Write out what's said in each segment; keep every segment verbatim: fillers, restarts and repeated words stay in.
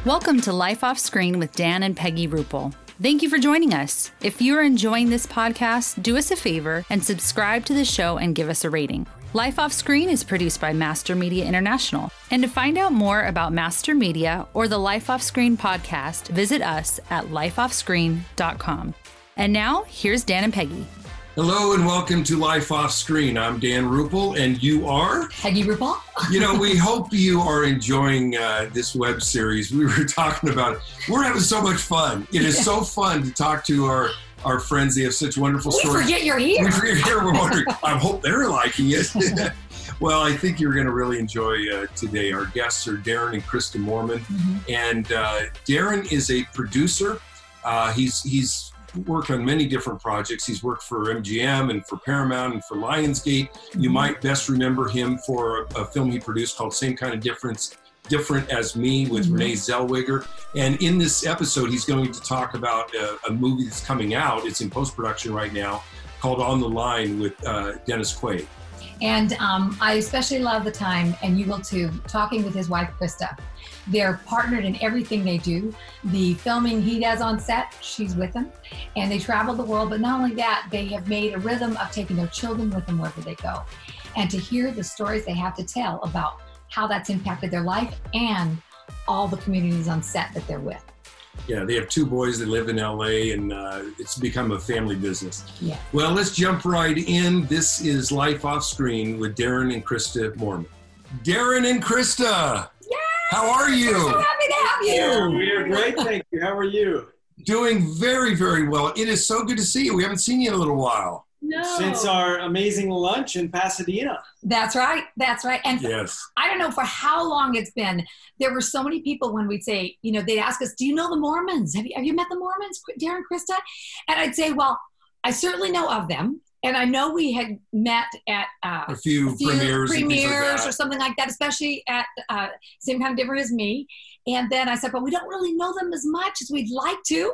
Welcome to Life Off Screen with Dan and Peggy Rupel. Thank you for joining us. If you are enjoying this podcast, do us a favor and subscribe to the show and give us a rating. Life Off Screen is produced by Master Media International. And to find out more about Master Media or the Life Off Screen podcast, visit us at life off screen dot com. And now, here's Dan and Peggy. Hello and welcome to Life Off Screen. I'm Dan Rupel and you are? Peggy Rupel. You know, we hope you are enjoying uh, this web series. We were talking about it. We're having so much fun. It is so fun to talk to our, our friends. They have such wonderful we stories. We forget you're here. We forget you're here. We're wondering, I hope they're liking it. Well, I think you're going to really enjoy uh, today. Our guests are Darren and Krista Moorman. Mm-hmm. And uh, Darren is a producer. Uh, he's he's worked on many different projects. He's worked for M G M and for Paramount and for Lionsgate. Mm-hmm. You might best remember him for a, a film he produced called Same Kind of Difference, Different as Me with mm-hmm. Renee Zellweger. And in this episode, he's going to talk about a, a movie that's coming out. It's in post-production right now called On the Line with uh, Dennis Quaid. And um, I especially love the time, and you will too, talking with his wife, Krista. They're partnered in everything they do. The filming he does on set, she's with him. And they travel the world, but not only that, they have made a rhythm of taking their children with them wherever they go. And to hear the stories they have to tell about how that's impacted their life and all the communities on set that they're with. Yeah, they have two boys that live in L A, and uh, it's become a family business. Yeah. Well, let's jump right in. This is Life Off Screen with Darren and Krista Moorman. Darren and Krista, Yay! How are you? We're so happy to have you. Yeah, we are great, thank you. How are you? Doing very, very well. It is so good to see you. We haven't seen you in a little while. No. Since our amazing lunch in Pasadena. That's right. That's right. And yes. I don't know for how long it's been. There were so many people when we'd say, you know, they'd ask us, do you know the Mormons? Have you, have you met the Mormons, Darren, Krista? And I'd say, well, I certainly know of them. And I know we had met at uh, a few, a few premieres, premieres like or something like that, especially at uh, Same Kind of Different as Me. And then I said, but we don't really know them as much as we'd like to.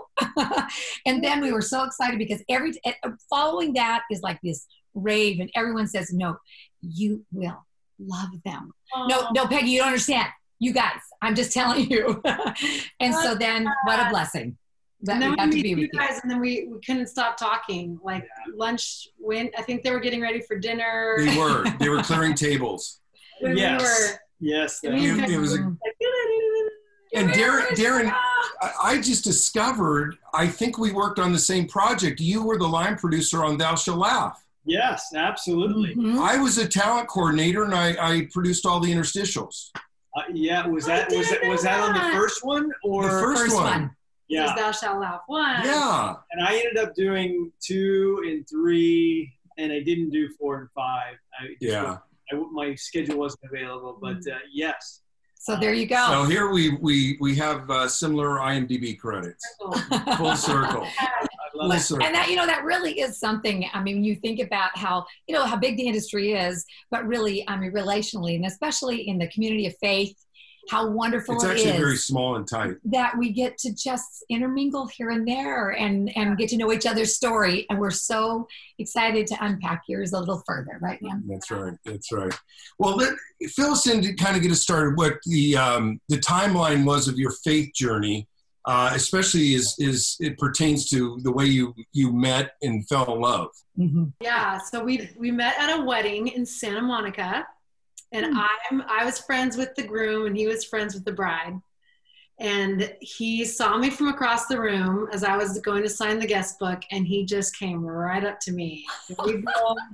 And then we were so excited because every following that is like this rave, and everyone says, no, you will love them. Aww. No, no, Peggy, you don't understand. You guys, I'm just telling you. And so then what a blessing. That and then we got we to be you with guys, you. and then we, we couldn't stop talking. Like yeah. lunch went. I think they were getting ready for dinner. They were. They were clearing tables. When yes. We were, yes. It, it was. A, and Darren, Darren, I just discovered. I think we worked on the same project. You were the line producer on Thou Shalt Laugh. Yes, absolutely. Mm-hmm. I was a talent coordinator, and I, I produced all the interstitials. Uh, yeah, was that was that was that on the first one or the first, first one? one. Yeah. Thou Shalt Laugh one. Yeah. And I ended up doing two and three, and I didn't do four and five. I yeah. I, my schedule wasn't available, but uh, yes. So there you go. So here we we we have uh, similar I M D B credits. Full circle. Full circle. And that, you know, that really is something. I mean, when you think about how, you know, how big the industry is, but really, I mean, relationally, and especially in the community of faith, how wonderful it's it actually is very small and tight that we get to just intermingle here and there and, and get to know each other's story. And we're so excited to unpack yours a little further, right, Dan? That's right. That's right. Well, let, fill us in to kind of get us started what the um, the timeline was of your faith journey, uh, especially as, as it pertains to the way you, you met and fell in love. Mm-hmm. Yeah, so we we met at a wedding in Santa Monica. And I'm, I was friends with the groom and he was friends with the bride. And he saw me from across the room as I was going to sign the guest book, and he just came right up to me. And,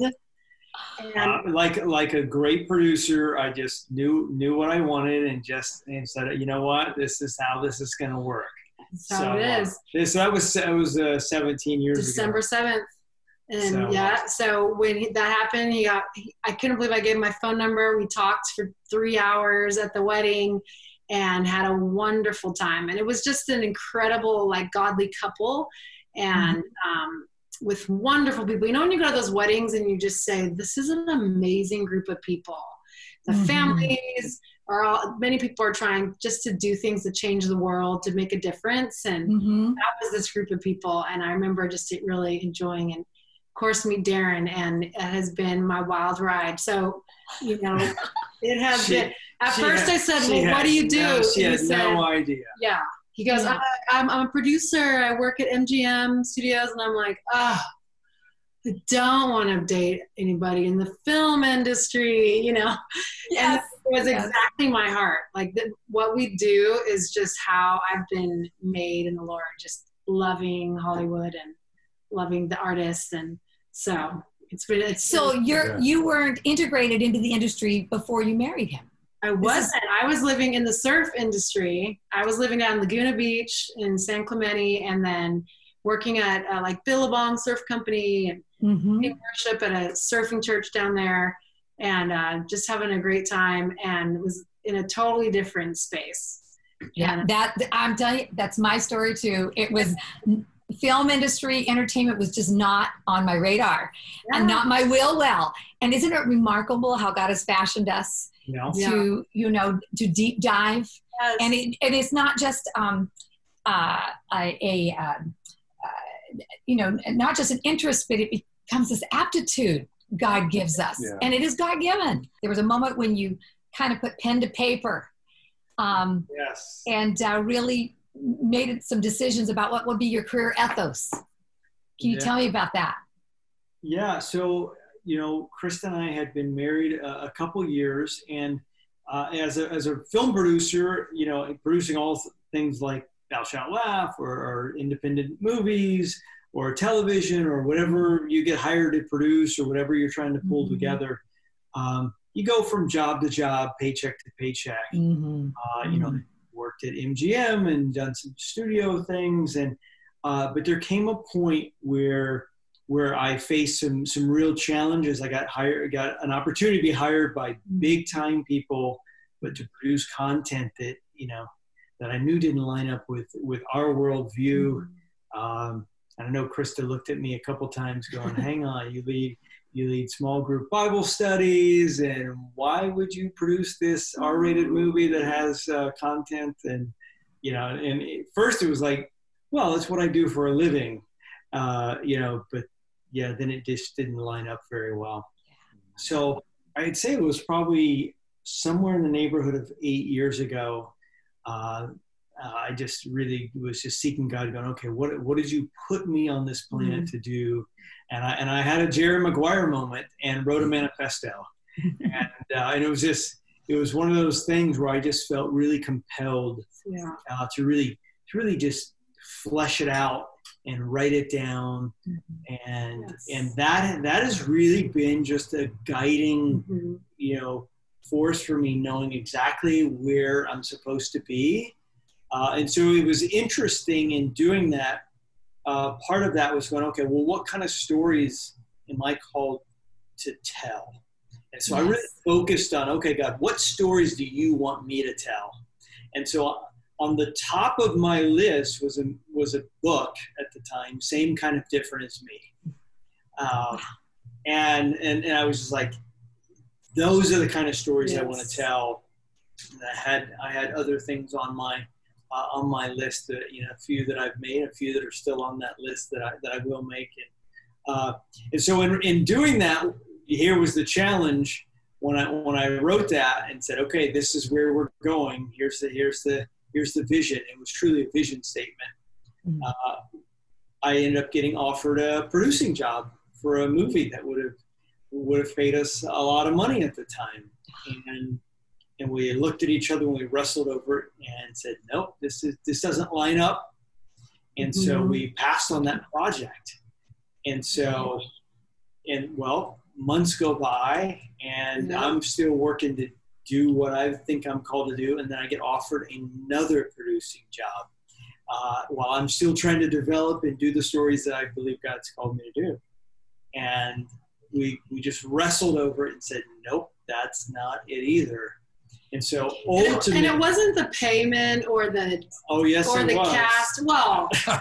uh, like like a great producer, I just knew knew what I wanted and just and said, you know what, this is how this is going to work. That's how so, it is. Uh, this that was it was uh, seventeen years December ago. December seventh. And so, yeah, so when he, that happened, he got, he, I couldn't believe I gave him my phone number. We talked for three hours at the wedding and had a wonderful time. And it was just an incredible, like, godly couple and mm-hmm. um, with wonderful people. You know, when you go to those weddings and you just say, this is an amazing group of people. The mm-hmm. families are all, many people are trying just to do things to change the world, to make a difference. And mm-hmm. that was this group of people. And I remember just really enjoying and, course, meet Darren, and it has been my wild ride. So, you know, It has She- been. At she first had- I said, she well, had what do you do? no- she And had he said, no idea. yeah. He goes, Yeah. I, I'm, I'm a producer. I work at M G M Studios. And I'm like, oh, I don't want to date anybody in the film industry, you know? Yes. And it was Yes. exactly my heart. Like the, what we do is just how I've been made in the Lord, just loving Hollywood and loving the artists. And so it's been, it's So you're Yeah. you weren't integrated into the industry before you married him. I wasn't. I was living in the surf industry. I was living down Laguna Beach in San Clemente, and then working at uh, like Billabong Surf Company and Mm-hmm. doing worship at a surfing church down there, and uh, just having a great time. And was in a totally different space. Yeah, And that I'm telling you, that's my story too. It was film industry, entertainment was just not on my radar and not my will well. And isn't it remarkable how God has fashioned us You know? Yeah. to, you know, to deep dive? yes. And it, and it's not just um, uh, a, a um, uh, you know, not just an interest, but it becomes this aptitude God gives us. Yeah. And it is God given. There was a moment when you kind of put pen to paper um, Yes. and uh, really made some decisions about what would be your career ethos. Can you Yeah. tell me about that? Yeah. So, you know, Krista and I had been married a, a couple years, and uh, as a as a film producer, you know, producing all th- things like Thou Shalt Laugh or, or independent movies or television or whatever you get hired to produce or whatever you're trying to pull Mhm. together, um, you go from job to job, paycheck to paycheck. Mm-hmm. Uh, you know, worked at M G M and done some studio things, and uh, but there came a point where where I faced some some real challenges. I got hired, got an opportunity to be hired by big time people, but to produce content that you know that I knew didn't line up with with our worldview. Um, and I know Krista looked at me a couple times, going, "Hang on, you lead." You lead small group Bible studies, and why would you produce this R-rated movie that has uh, content? And you know, and at first it was like, well, it's what I do for a living, uh, you know. But yeah, then it just didn't line up very well. So I'd say it was probably somewhere in the neighborhood of eight years ago. Uh, uh, I just really was just seeking God, going, okay, what what did you put me on this planet Mm. to do? And I and I had a Jerry Maguire moment and wrote a manifesto, and uh, and it was just it was one of those things where I just felt really compelled yeah. uh, to really to really just flesh it out and write it down, and Yes. and that that has really been just a guiding Mhm. you know force for me, knowing exactly where I'm supposed to be, uh, and so it was interesting in doing that. Uh, part of that was going, okay, well, what kind of stories am I called to tell? And so I really Yes. focused on, okay, God, what stories do you want me to tell? And so on the top of my list was a, was a book at the time, Same Kind of Different as Me. Um, and, and, and I was just like, those are the kind of stories I want to Yes. tell. And I had, I had other things on my Uh, on my list, that you know, a few that I've made, a few that are still on that list that I that I will make, and uh, and so in in doing that, here was the challenge when I when I wrote that and said, okay, this is where we're going. Here's the here's the here's the vision. It was truly a vision statement. Mhm. Uh, I ended up getting offered a producing job for a movie that would have would have paid us a lot of money at the time, and. And we looked at each other and we wrestled over it and said, nope, this is this doesn't line up. And so Mhm. we passed on that project. And so, and well, months go by and Yeah. I'm still working to do what I think I'm called to do. And then I get offered another producing job uh, while I'm still trying to develop and do the stories that I believe God's called me to do. And we, we just wrestled over it and said, nope, that's not it either. And so And it, ultimately, and it wasn't the payment or the oh yes, or it the was. cast. Well,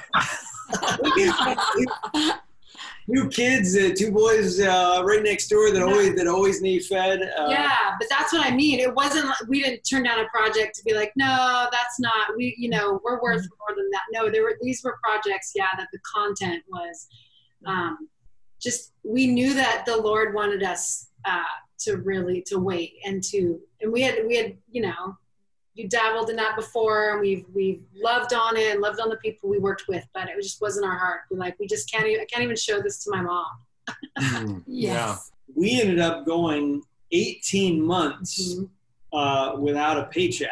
Two kids, uh, two boys uh, right next door that No. always that always need fed. Uh, yeah, but that's what I mean. It wasn't. like- We didn't turn down a project to be like, no, that's not. We, you know, we're worth more than that. No, there were these were projects. Yeah, that the content was, um, just we knew that the Lord wanted us uh, to really to wait and to and we had we had you know you dabbled in that before, and we've we've loved on it and loved on the people we worked with, but it just wasn't our heart. We're like, we just can't even I can't even show this to my mom. Mm, Yes. We ended up going eighteen months Mm-hmm. uh, without a paycheck.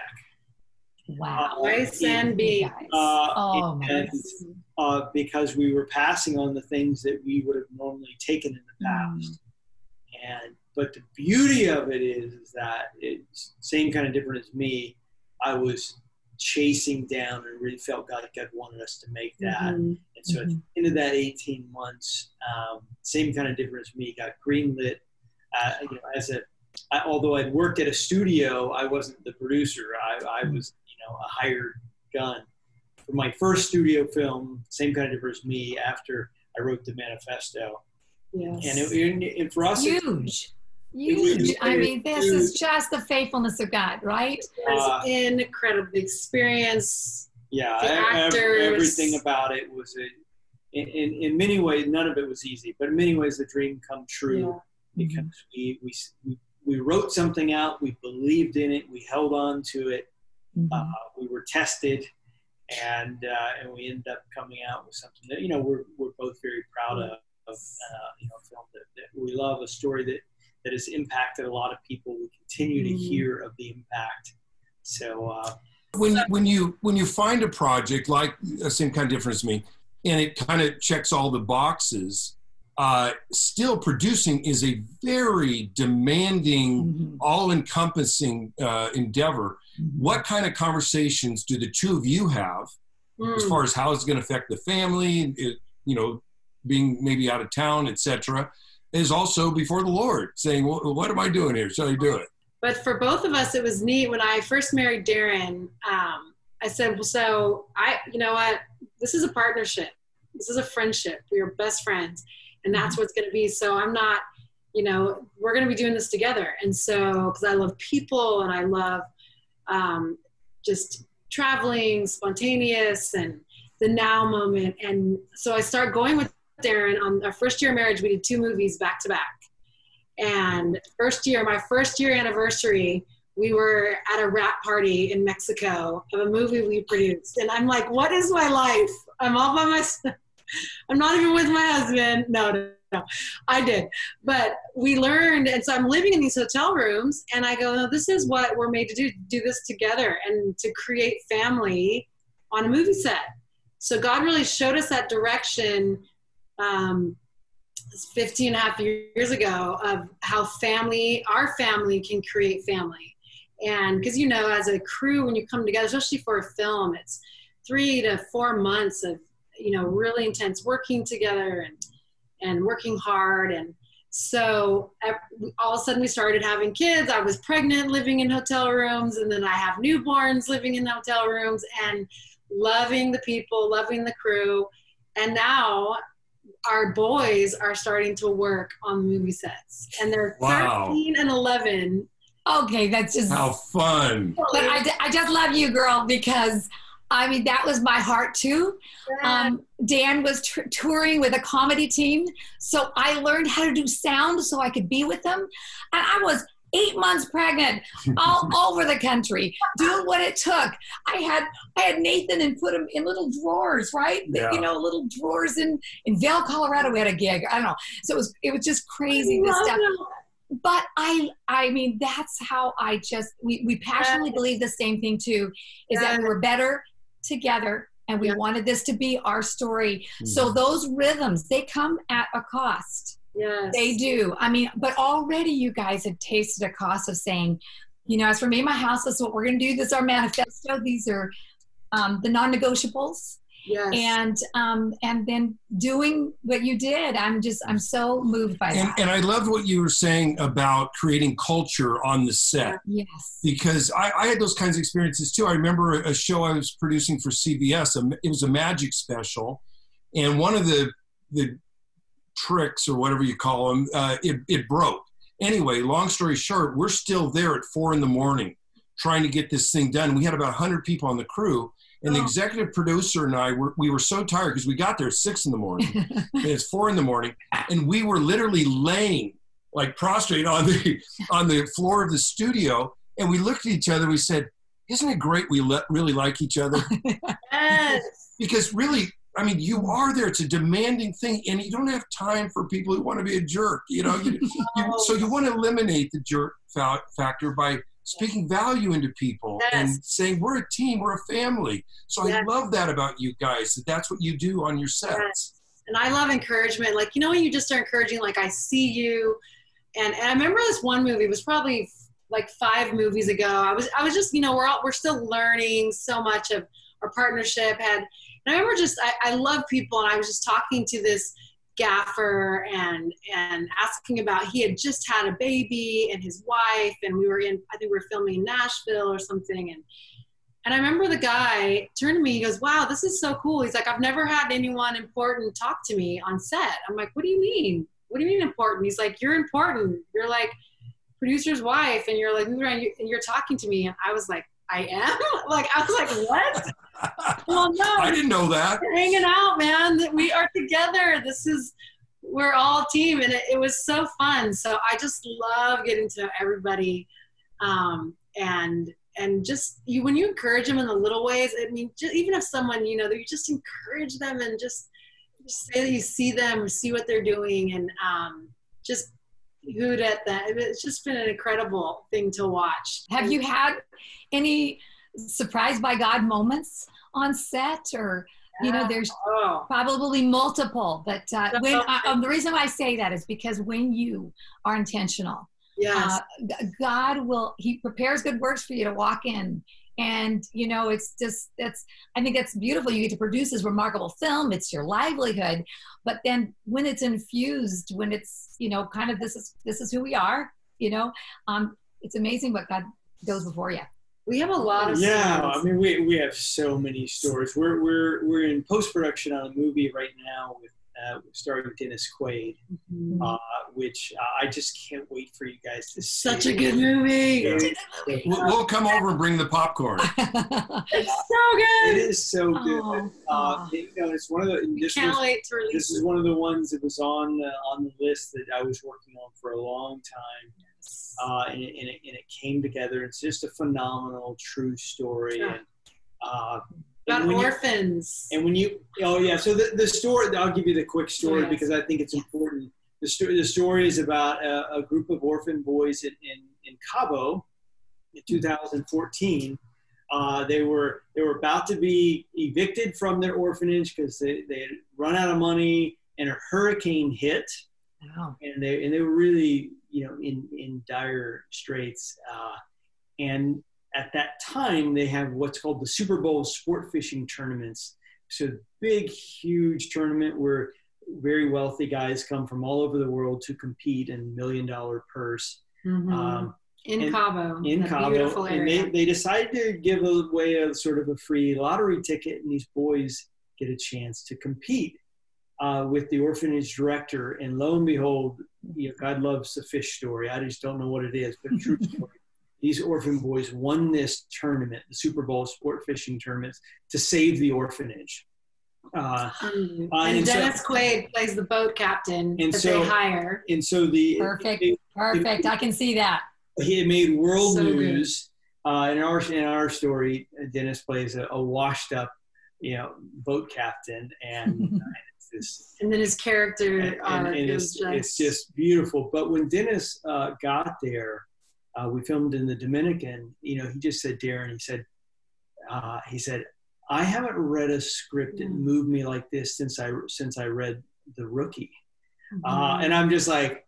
Wow. Rice and beans. Uh, Oh, my and, goodness. uh, because we were passing on the things that we would have normally taken in the Mm. past. And but the beauty of it is, is that it's same kind of different as me. I was chasing down and really felt like God wanted us to make that. Mhm. And so at the end of that eighteen months, um, same kind of difference as me, got greenlit. Uh, you know, as a, I, although I'd worked at a studio, I wasn't the producer. I, I was, you know, a hired gun. For my first studio film, same kind of difference as me, after I wrote the manifesto. Yes. And, it, and, and for us, it- Huge. It was- Huge. I mean, this huge. is just the faithfulness of God, right? It was Uh, incredible experience. yeah, the e- ev- actors. everything about it was, a, in, in, in many ways, none of it was easy, but in many ways, the dream come true. Yeah. Because we, we, we, we wrote something out, we believed in it, we held on to it, Mhm. uh, we were tested, and uh, and we ended up coming out with something that, you know, we're, we're both very proud of, of uh, you know, a film that, that we love, a story that, that has impacted a lot of people. We continue to Mhm. hear of the impact. So, uh, When when you when you find a project like uh, Same Kind of Difference as Me, and it kind of checks all the boxes, uh, still producing is a very demanding, Mhm. all-encompassing uh, endeavor. Mhm. What kind of conversations do the two of you have Mm. as far as how it's going to affect the family, it, you know, being maybe out of town, et cetera, is also before the Lord, saying, well, what am I doing here? Shall I do it? But for both of us, it was neat. When I first married Darren, um, I said, well, so I, you know what, this is a partnership. This is a friendship. We are best friends, and that's what it's going to be. So I'm not, you know, we're going to be doing this together. And so, because I love people and I love um, just traveling, spontaneous, and the now moment. And so I started going with Darren on our first year of marriage. We did two movies back to back. And first year, my first year anniversary, we were at a wrap party in Mexico of a movie we produced. And I'm like, what is my life? I'm all by myself. I'm not even with my husband. No, no, no, I did. But we learned, and so I'm living in these hotel rooms, and I go, no, this is what we're made to do, do this together and to create family on a movie set. So God really showed us that direction um, fifteen and a half years ago of how family, our family can create family. And because, you know, as a crew, when you come together, especially for a film, it's three to four months of, you know, really intense working together and, and working hard. And so all of a sudden we started having kids. I was pregnant, living in hotel rooms, and then I have newborns living in hotel rooms, and loving the people, loving the crew. And now our boys are starting to work on movie sets, and they're Wow. thirteen and eleven. Okay, that's just. How fun. But I, I just love you, girl, because I mean, that was my heart too. Um, Dan was t- touring with a comedy team, so I learned how to do sound so I could be with them. And I was eight months pregnant, all over the country, doing what it took. I had I had Nathan and put him in little drawers, right? Yeah. You know, little drawers in in Vail, Colorado. We had a gig. I don't know. So it was it was just crazy this stuff. But I, I mean, that's how I just, we, we passionately Yes. believe the same thing too, is that we Yes. were better together, and we Yeah. wanted this to be our story. Mhm. So those rhythms, they come at a cost. Yes. They do. I mean, but already you guys had tasted a cost of saying, you know, as for me and my house, this is what we're going to do. This is our manifesto. These are um, the non-negotiables. Yes. And um, and then doing what you did. I'm just, I'm so moved by And, that. and I loved what you were saying about creating culture on the set, Yes. because I, I had those kinds of experiences too. I remember a show I was producing for C B S. a- It was a magic special, and one of the the tricks, or whatever you call them, uh, it, it broke. Anyway, long story short, we're still there at four in the morning trying to get this thing done. We had about one hundred people on the crew. And the Oh. executive producer and I, were, we were so tired because we got there at six in the morning. And it's four in the morning. And we were literally laying like prostrate on the on the floor of the studio, and we looked at each other. We said, "Isn't it great? We le- really like each other." Yes. Because really, I mean, you are there. It's a demanding thing, and you don't have time for people who want to be a jerk. You know, you, you, so you want to eliminate the jerk fa- factor by speaking value into people Yes. and saying we're a team, we're a family. So Yes. I love that about you guys. That that's what you do on your sets. Yes. And I love encouragement. Like, you know, when you just are encouraging, like, I see you. And, and I remember this one movie, it was probably like five movies ago. I was, I was just, you know, we're all, we're still learning so much of our partnership. Had, and I remember just, I, I love people. And I was just talking to this gaffer and, and asking about, he had just had a baby and his wife, and we were in, I think we were filming in Nashville or something. And, And I remember the guy turned to me, he goes, wow, this is so cool. He's like, I've never had anyone important talk to me on set. I'm like, what do you mean? What do you mean important? He's like, you're important. You're like producer's wife, and you're like, and you're talking to me. And I was like, I am? Like, I was like, what? Well, no. I didn't know that. We're hanging out, man. We are together. This is, we're all a team. And it, it was so fun. So I just love getting to know everybody. Um, and And just you, when you encourage them in the little ways, I mean, just, even if someone, you know, you just encourage them and just, just say that you see them, see what they're doing, and um, just hoot at that. It's just been an incredible thing to watch. Have you had any surprised by God moments on set, or, you know, there's Oh. probably multiple, but uh, when uh, um, the reason I say that is because when you are intentional, Yes. Uh, G- God will, he prepares good works for you to walk in. And, you know, it's just, that's, I think that's beautiful. You get to produce this remarkable film. It's your livelihood. But then when it's infused, when it's, you know, kind of, this is, this is who we are, you know, um, it's amazing what God goes before you. We have a lot of Yeah, stories. I mean, we, we have so many stories. We're, we're, we're in post-production on a movie right now with, uh, starring Dennis Quaid, Mhm. uh, which uh, I just can't wait for you guys to see. Such a good movie. It- We'll, we'll come over and bring the popcorn. It's so It good. is so good. Oh, uh, oh. you know, it's one of the. and This, Can't was, wait to release this is it. one of the ones that was on uh, on the list that I was working on for a long time, uh, and, it, and, it, and it came together. It's just a phenomenal, true story. Yeah. And, uh, About and when you- orphans. And when you, oh yeah, so the, the story, I'll give you the quick story Yes. because I think it's important. The story, the story is about a, a group of orphan boys in, in, in Cabo in two thousand fourteen. Uh, they were they were about to be evicted from their orphanage because they, they had run out of money, and a hurricane hit, Wow. and they and they were really, you know, in in dire straits. Uh, and at that time, they have what's called the Super Bowl sport fishing tournaments. So big, huge tournament where very wealthy guys come from all over the world to compete in million dollar purse. Mhm. Um, in and- Cabo. in a Cabo, beautiful and area. they, they decided to give away a sort of a free lottery ticket, and these boys get a chance to compete uh, with the orphanage director. And lo and behold, you know, God loves the fish story. I just don't know what it is, but true story. These orphan boys won this tournament, the Super Bowl sport fishing tournaments, to save the orphanage. Uh, Um, Uh, and and so- Dennis Quaid plays the boat captain And that so- they hire. and so the Perfect. it- Perfect. I can see that. he had made world So good. news. Uh, in our in our story, Dennis plays a, a washed up, you know, boat captain, and uh, it's this, And then his character and, and, arc and is it's, just, it's just beautiful. But when Dennis uh, got there, uh, we filmed in the Dominican. You know, he just said, Darren, he said, uh, he said, I haven't read a script that Mm. moved me like this since I since I read The Rookie. Mhm. Uh, and I'm just like,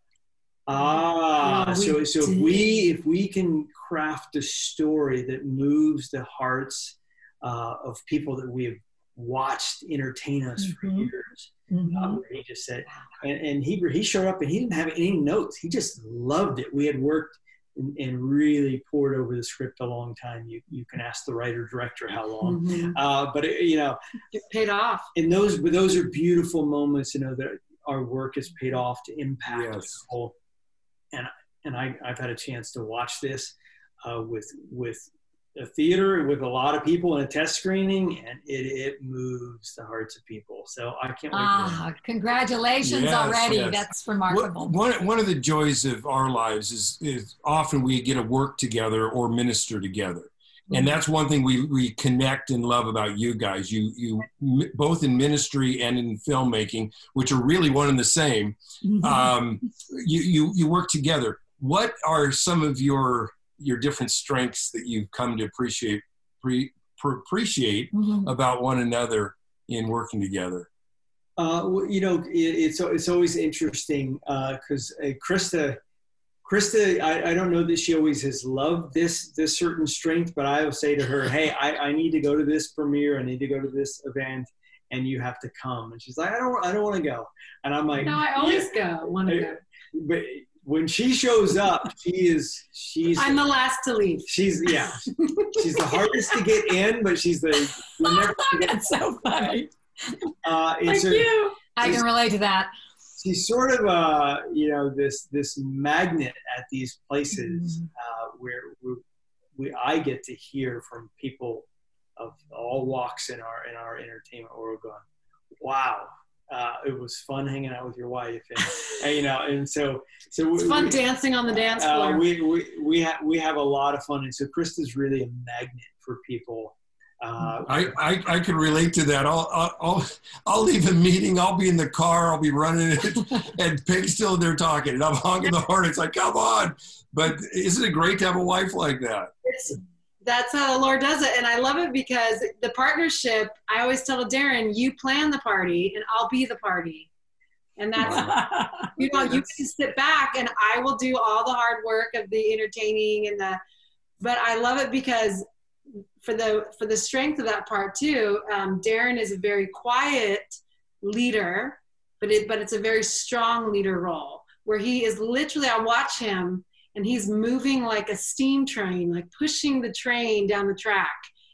ah, Yeah, we so so if did. we if we can craft a story that moves the hearts uh, of people that we have watched entertain us for Mhm. years, Mhm. um, he just said, and, and he he showed up and he didn't have any notes. He just loved it. We had worked and, and really poured over the script a long time. You you can ask the writer director how long, Mhm. uh, but it, you know. It paid off. And those, but those are beautiful moments, you know, that our work has paid off to impact Yes. people. And and I, I've had a chance to watch this uh, with with a theater with a lot of people in a test screening, and it, it moves the hearts of people. So I can't wait. Ah, congratulations yes, already. Yes. That's remarkable. One, one of the joys of our lives is, is often we get to work together or minister together. And that's one thing we, we connect and love about you guys. You, you both in ministry and in filmmaking, which are really one and the same. Um, you, you, you work together. What are some of your, your different strengths that you've come to appreciate, pre, pre, appreciate mm-hmm. about one another in working together? Uh, well, you know, it, it's, it's always interesting because uh, uh, Krista, Krista, I, I don't know that she always has loved this this certain strength, but I will say to her, hey, I, I need to go to this premiere, I need to go to this event, and you have to come. And she's like, I don't I don't want to go. And I'm like, no, I always yeah. go, want to go. But when she shows up, she is she's I'm the last to leave. She's yeah. She's the hardest to get in, but she's the you're never to get That's so funny. Uh, Thank a, you. I can relate to that. She's sort of, uh, you know, this this magnet at these places uh, where we, we I get to hear from people of all walks in our in our entertainment world going, wow, uh, it was fun hanging out with your wife, and, and you know, and so so it's we, fun we, dancing on the dance floor. Uh, we we we have we have a lot of fun, and so Krista's really a magnet for people. Uh, I, I, I can relate to that. I'll, I'll, I'll leave a meeting. I'll be in the car. I'll be running it, and Peg's still there talking, and I'm honking the horn. It's like, come on. But isn't it great to have a wife like that? It's, that's how the Lord does it. And I love it because the partnership, I always tell Darren, you plan the party and I'll be the party. And that's, you know, you can sit back and I will do all the hard work of the entertaining and the, but I love it because for the for the strength of that part too, um, Darren is a very quiet leader, but it but it's a very strong leader role where he is literally, I watch him and he's moving like a steam train, like pushing the train down the track,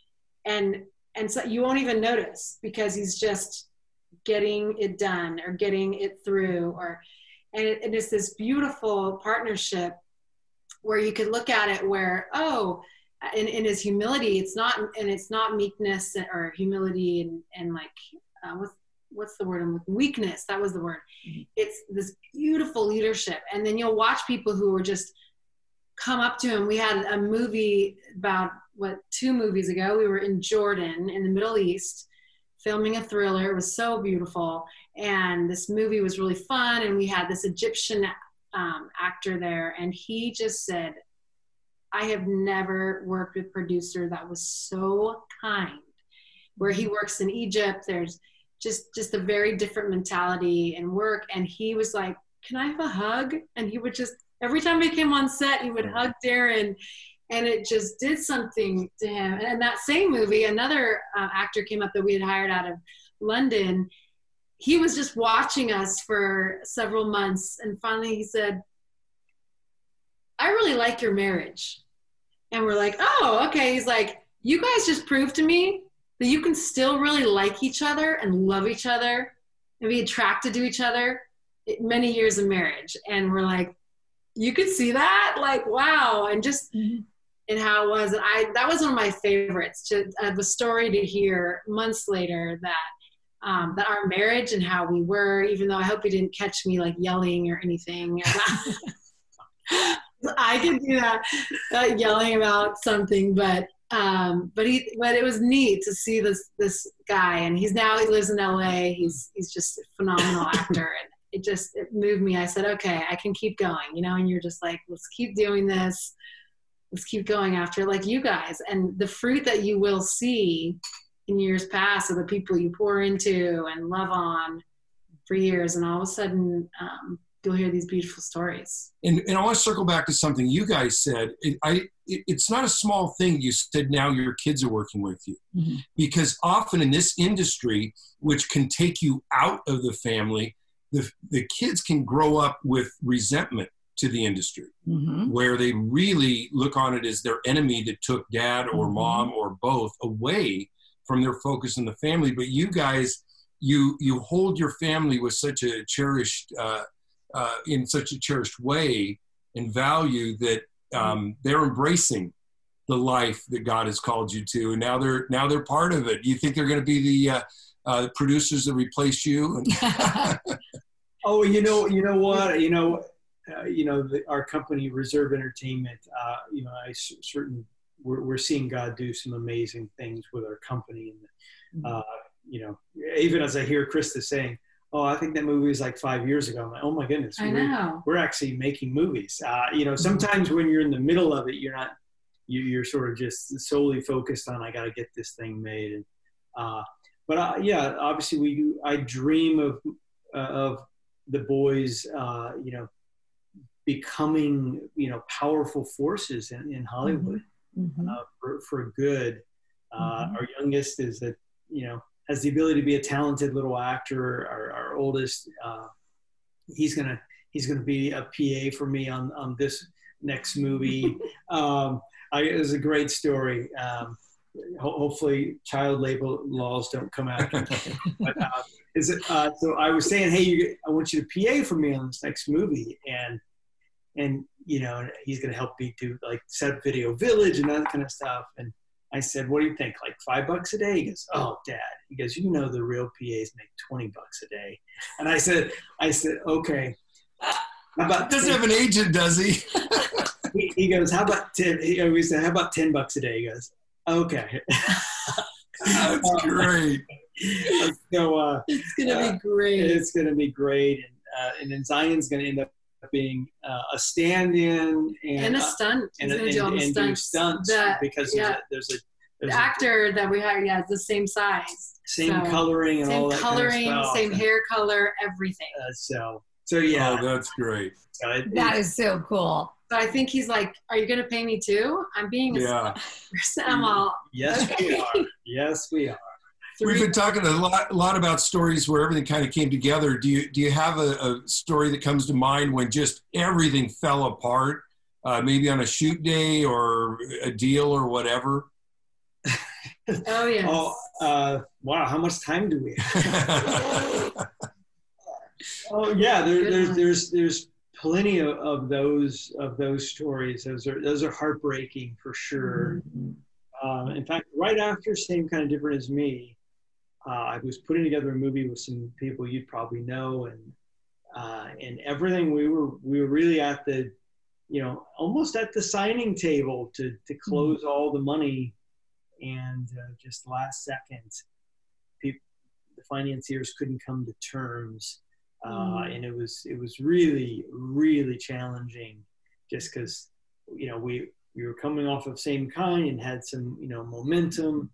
and and so you won't even notice because he's just getting it done or getting it through, or and, it, and it's this beautiful partnership where you could look at it where oh. In, in his humility, it's not, and it's not meekness or humility and, and like, uh, what's, what's the word I'm looking, weakness, that was the word. Mm-hmm. It's this beautiful leadership. And then you'll watch people who are just come up to him. We had a movie about, what, two movies ago, we were in Jordan in the Middle East filming a thriller. It was so beautiful. And this movie was really fun. And we had this Egyptian um, actor there. And he just said, I have never worked with a producer that was so kind. Where he works in Egypt, there's just, just a very different mentality and work. And he was like, can I have a hug? And he would just, every time he came on set, he would hug Darren. And it just did something to him. And in that same movie, another uh, actor came up that we had hired out of London. He was just watching us for several months. And finally he said, I really like your marriage. And we're like, oh, okay. He's like, you guys just proved to me that you can still really like each other and love each other and be attracted to each other many years of marriage. And we're like, you could see that? Like, wow. And just, mm-hmm. and how it was. And I, that was one of my favorites to have a story to hear months later that, um, that our marriage and how we were, even though I hope he didn't catch me like yelling or anything. I could do that, uh, yelling about something, but um, but he, but it was neat to see this this guy, and he's now he lives in L A. He's he's just a phenomenal actor, and it just it moved me. I said, okay, I can keep going, you know. And you're just like, let's keep doing this, let's keep going after, like you guys, and the fruit that you will see in years past of the people you pour into and love on for years, and all of a sudden. Um, you'll hear these beautiful stories. And, and I want to circle back to something you guys said. It, I, it, it's not a small thing. You said now your kids are working with you. Mm-hmm. Because often in this industry, which can take you out of the family, the, the kids can grow up with resentment to the industry, mm-hmm. where they really look on it as their enemy that took dad or mm-hmm. mom or both away from their focus on the family. But you guys, you, you hold your family with such a cherished uh, Uh, in such a cherished way and value that um, they're embracing the life that God has called you to, and now they're now they're part of it. Do you think they're going to be the uh, uh, producers that replace you? Oh, you know, you know what, you know, uh, you know, the, our company, Reserve Entertainment. Uh, you know, I c- certainly we're, we're seeing God do some amazing things with our company, and uh, you know, even as I hear Krista saying, "Oh, I think that movie was like five years ago." I'm like, "Oh my goodness, I we're, know. we're actually making movies." Uh, you know, sometimes when you're in the middle of it, you're not, you, you're sort of just solely focused on, "I got to get this thing made." And, uh, but uh, yeah, obviously we do. I dream of uh, of the boys, uh, you know, becoming, you know, powerful forces in, in Hollywood Mm-hmm. uh, for for good. Uh, Mm-hmm. Our youngest is that, you know, has the ability to be a talented little actor. Our, our oldest, uh, he's gonna he's gonna be a P A for me on on this next movie. um, I, it was a great story. Um, ho- hopefully, child labor laws don't come after me. But, uh, is it? Uh, so I was saying, hey, you, I want you to P A for me on this next movie, and and you know, he's gonna help me do like set up Video Village and that kind of stuff. And I said, what do you think? Like five bucks a day? He goes, oh, Dad. He goes, you know, the real P As make twenty bucks a day. And I said, I said, okay. How about Doesn't ten? have an agent, does he? he, he goes, how about ten? He always said, how about ten bucks a day? He goes, okay. That's great. So uh, It's gonna uh, be great. it's going to be great. And, uh, and then Zion's going to end up being uh, a stand-in and, and a uh, stunt. and, He's gonna and, do all the and do stunts. stunts The- because yeah. there's a, there's a, the there's a actor that we hired, yeah, is the same size. same So, coloring and all Same that coloring, kind of stuff. same hair color, everything. Uh, so, so yeah. Oh, that's great. So it- That it- is so cool. So I think he's like, "Are you gonna pay me too? I'm being a Yeah. person." I'm all, yes, we are. Yes, we are. We've three- been talking a lot, a lot about stories where everything kind of came together. Do you do you have a, a story that comes to mind when just everything fell apart, uh, maybe on a shoot day or a deal or whatever? Oh yes. Oh, uh, wow. How much time do we have? Oh, yeah. There, Good there's, one. there's, there's plenty of, of those, of those stories. Those are, those are heartbreaking for sure. Uh, in fact, right after Same Kind of Different as Me, uh, I was putting together a movie with some people you'd probably know, and uh, and everything. We were we were really at the, you know, almost at the signing table to to close all the money, and uh, just last second, people, the financiers couldn't come to terms, uh, Mm. and it was it was really really challenging, just because, you know, we. We were coming off of Same Kind and had some, you know, momentum,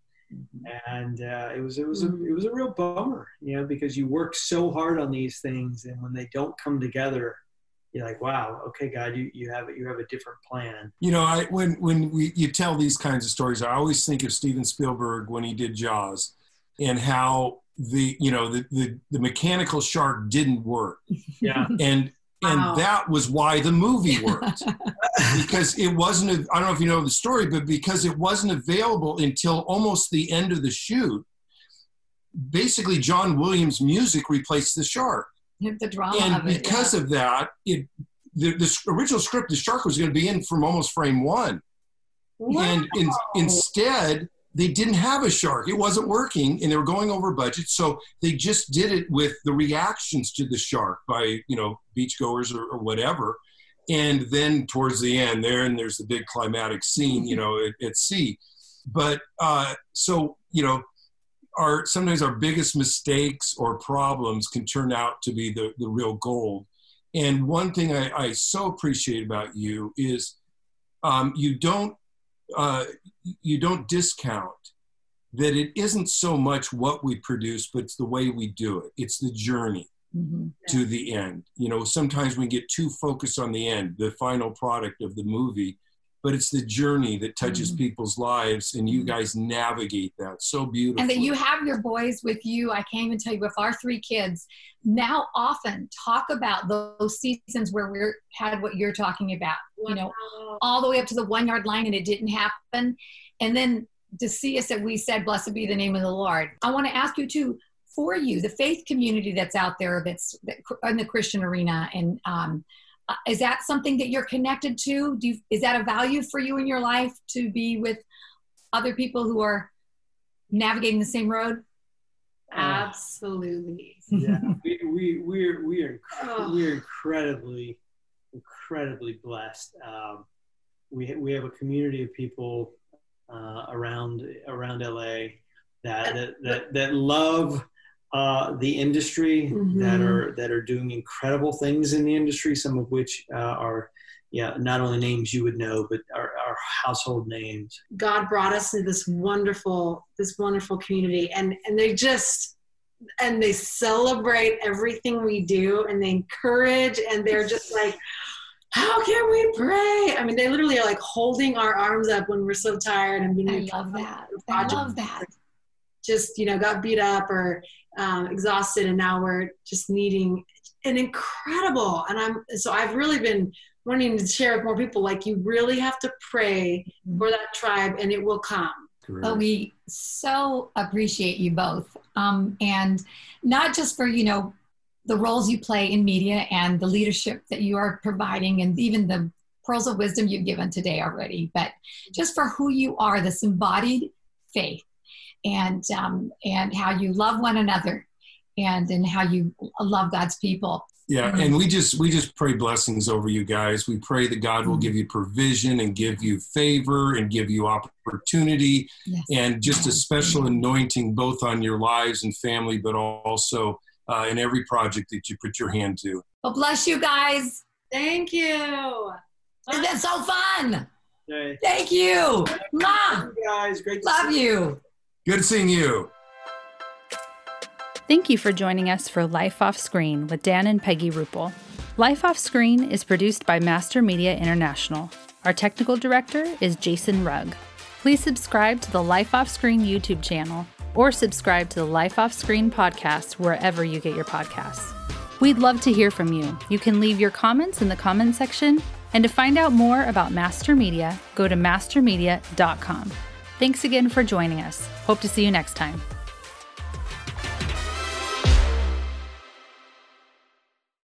and uh, it was it was a it was a real bummer, you know, because you work so hard on these things, and when they don't come together, you're like, wow, okay, God, you you have you have a different plan. You know, I when when we you tell these kinds of stories, I always think of Steven Spielberg when he did Jaws, and how the you know the the, the mechanical shark didn't work, Yeah, and and Wow. that was why the movie worked. Because it wasn't, a, I don't know if you know the story, but because it wasn't available until almost the end of the shoot, basically John Williams' music replaced the shark. The drama And of it. because yeah. of that, it the, the original script, the shark was going to be in from almost frame one. Wow. And in, instead, they didn't have a shark. It wasn't working, and they were going over budget. So they just did it with the reactions to the shark by, you know, beachgoers or, or whatever. And then towards the end there, and there's the big climatic scene, you know, at, at sea. But uh, so, you know, our sometimes our biggest mistakes or problems can turn out to be the, the real gold. And one thing I, I so appreciate about you is um, you don't uh, you don't discount that it isn't so much what we produce, but it's the way we do it. It's the journey Mhm. to the end. You know, sometimes we get too focused on the end, the final product of the movie, but it's the journey that touches Mhm. people's lives, and you guys navigate that so beautifully. And that you have your boys with you. I can't even tell you, with our three kids, now often talk about those seasons where we had what you're talking about, you know, Wow. all the way up to the one yard line and it didn't happen. And then to see us that we said, blessed be the name of the Lord. I want to ask you too, for you, the faith community that's out there, that's in the Christian arena, and um, uh, is that something that you're connected to? Do you, is that a value for you in your life to be with other people who are navigating the same road? Absolutely. Yeah, we we we're we are Oh. we're incredibly incredibly blessed. Um, we we have a community of people uh, around around L A that that that, that love uh, the industry, Mhm. that are that are doing incredible things in the industry. Some of which uh, are yeah not only names you would know, but are, are household names. God brought us to this wonderful, this wonderful community, and and they just, and they celebrate everything we do, and they encourage, and they're just like, how can we pray? I mean, they literally are like holding our arms up when we're so tired and being I like, love that. I project love that. just, you know, got beat up or um, exhausted, and now we're just needing an incredible. And I'm so I've really been wanting to share with more people, like, you really have to pray for that tribe, and it will come. But we so appreciate you both. Um, and not just for, you know, the roles you play in media and the leadership that you are providing, and even the pearls of wisdom you've given today already, but just for who you are, this embodied faith, and um, and how you love one another, and and how you love God's people. Yeah, and we just we just pray blessings over you guys. We pray that God will give you provision and give you favor and give you opportunity, Yes. and just a special anointing both on your lives and family, but also uh, in every project that you put your hand to. Well, bless you guys. Thank you. It's been so fun. Okay. Thank you. Mom, Thank you guys, great to love see you. Good seeing you. Thank you for joining us for Life Off Screen with Dan and Peggy Rupel. Life Off Screen is produced by Master Media International. Our technical director is Jason Rugg. Please subscribe to the Life Off Screen YouTube channel or subscribe to the Life Off Screen podcast wherever you get your podcasts. We'd love to hear from you. You can leave your comments in the comment section, and to find out more about Master Media, go to master media dot com. Thanks again for joining us. Hope to see you next time.